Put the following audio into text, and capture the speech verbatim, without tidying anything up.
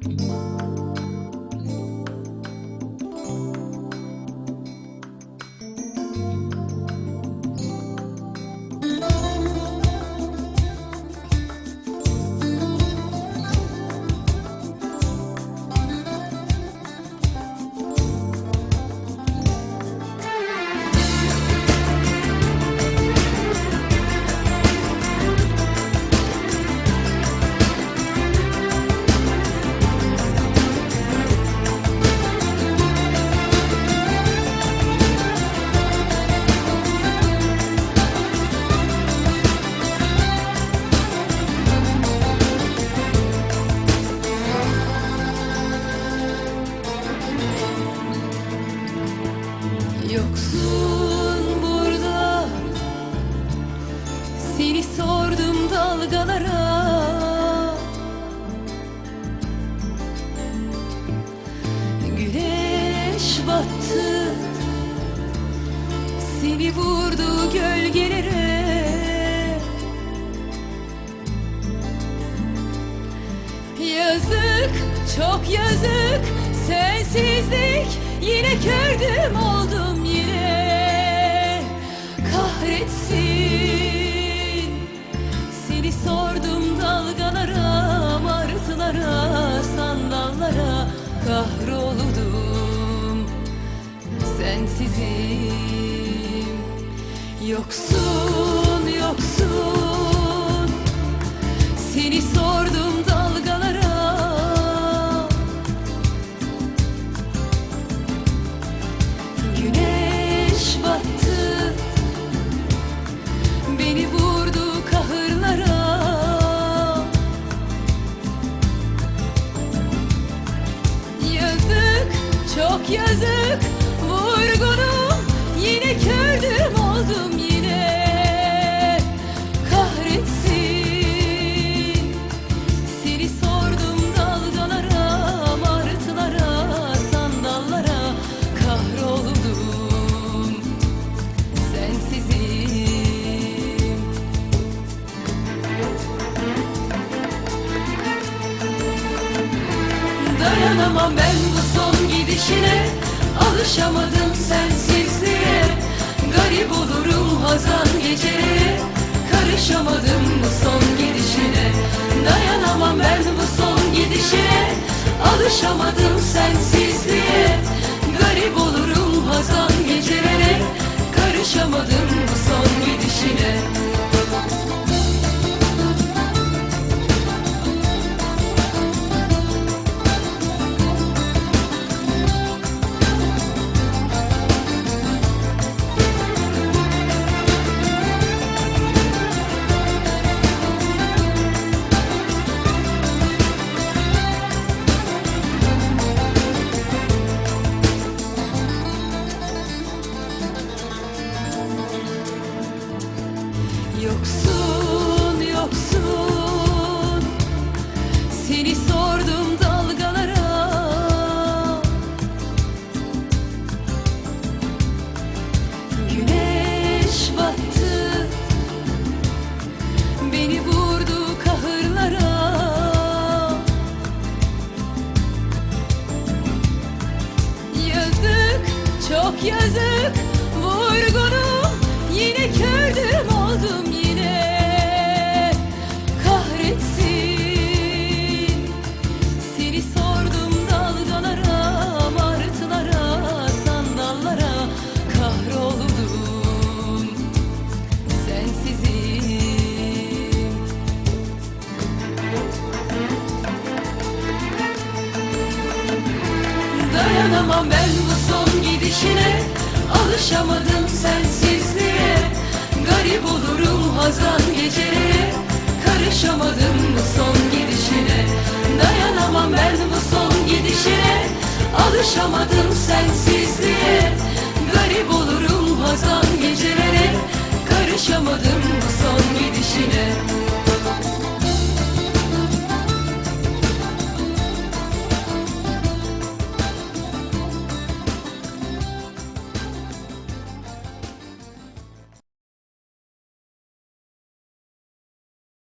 Yoksun burada, seni sordum dalgalara. Güneş battı, seni vurdu gölgelere. Yazık, çok yazık, sensizlik. Yine kördüm oldum yine. Kahretsin, seni sordum dalgalara, martılara, sandallara. Kahroldum, sensizim. Yoksun, yoksun, seni sordum dalgalara. Güneş battı, beni vurdu kahırlara. Yazık, çok yazık, vurgunum. Yine kördüm oldum yine. Kahretsin, seni sordum dalgalara, martılara, sandallara. Kahroldum, sensizim. Dayanamam ben bu son gidişine, alışamadım sensizliğe. Garip olurum hazan gecelere, karışamadım bu son gidişine. Dayanamam ben bu son gidişine, alışamadım sensizliğe. Garip olurum hazan gecelere, karışamadım bu son gidişine. Yoksun, yoksun, seni sordum dalgalara. Güneş battı, beni vurdu kahırlara. Yazık, çok yazık, vurgunum. Yine kördüm oldum yine. Kahretsin, seni sordum dalgalara, martılara, sandallara. Kahroldum, sensizim. Dayanamam ben bu son gidişine, alışamadım sensizliğe. Garip olurum hazan gecelere, karışamadım bu son gidişine. Dayanamam ben bu son gidişine, alışamadım sensizliğe. Garip olurum hazan gecelere, karışamadım